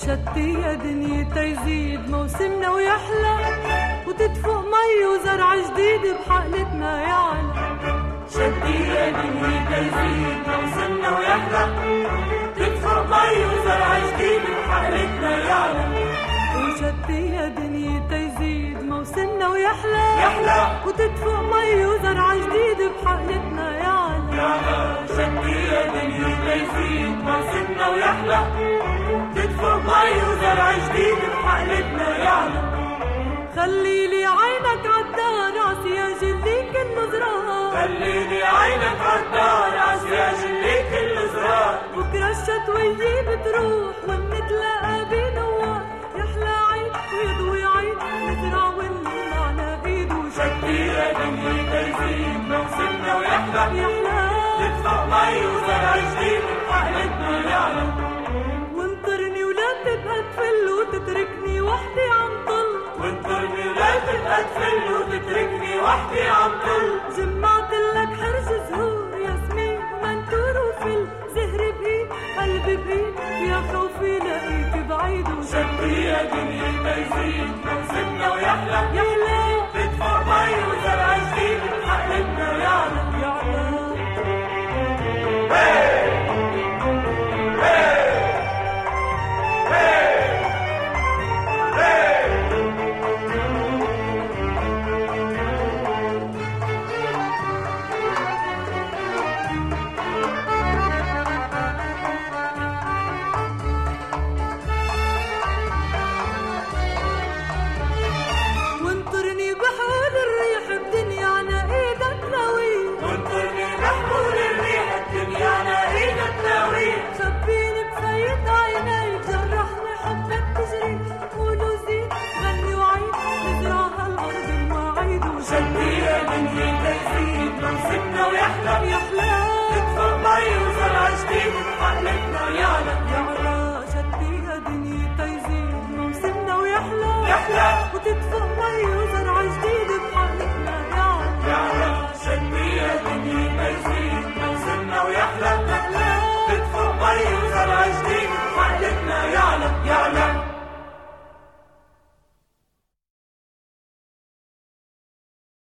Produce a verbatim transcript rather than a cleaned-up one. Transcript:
وشتي يا دنيا يزيد موسمنا ويحلى، وتدفق مي وزرع جديد بحقلتنا يعلى. شتي يا دنيا يزيد موسمنا ويحلى، تدفق مي وزرع جديد بحقلتنا يعلى. وشتي يا دنيا يزيد موسمنا ويحلى، يحلى وتدفق مي وزرع جديد بحقلتنا يعلى. يعلى شتي يا دنيا يزيد موسمنا ويحلى، تدفق مي وزرع جديد بحقلتنا يعلى. خليلي عينك عالدار عسياج اللي كله زرار، خليلي عينك عالدار عسياج اللي كله زرار. بكرة الشتوية بتروح ونتلاقى بنوار، يحلى عيد ويضوي عيد نزرع ونمنعنا ايد. وشتي يا دنيا يزيد موسمنا ويحلى، يحلى تدفق مي وزرع جديد بحقلتنا يعلى. وانطرني ولا تبقى تفل وتتركني وحدي عم طل، وانطرني ولا تبقى تفل وتتركني وحدي عم طل. جمعت لك حرج زهور ياسمين ومنتور وفل، زهر بايد قلبي بايد يا خوفي لاقيك بعيد. وشتي يا دنيا يزيد موسمنا ويحلى، يحلى